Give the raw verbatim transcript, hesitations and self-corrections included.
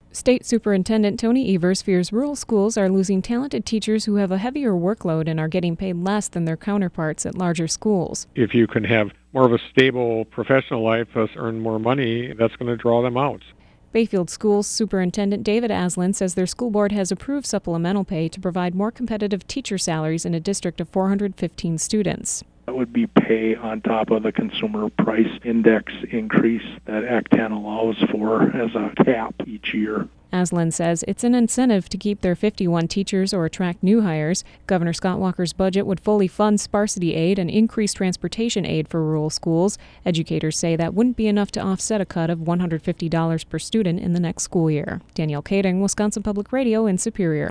State Superintendent Tony Evers fears rural schools are losing talented teachers who have a heavier workload and are getting paid less than their counterparts at larger schools. If you can have more of a stable professional life, thus earn more money, that's going to draw them out. Bayfield Schools Superintendent David Aslan says their school board has approved supplemental pay to provide more competitive teacher salaries in a district of four hundred fifteen students. That would be pay on top of the consumer price index increase that Act ten allows for as a cap each year. Aslan says it's an incentive to keep their fifty-one teachers or attract new hires. Governor Scott Walker's budget would fully fund sparsity aid and increase transportation aid for rural schools. Educators say that wouldn't be enough to offset a cut of one hundred fifty dollars per student in the next school year. Danielle Kading, Wisconsin Public Radio in Superior.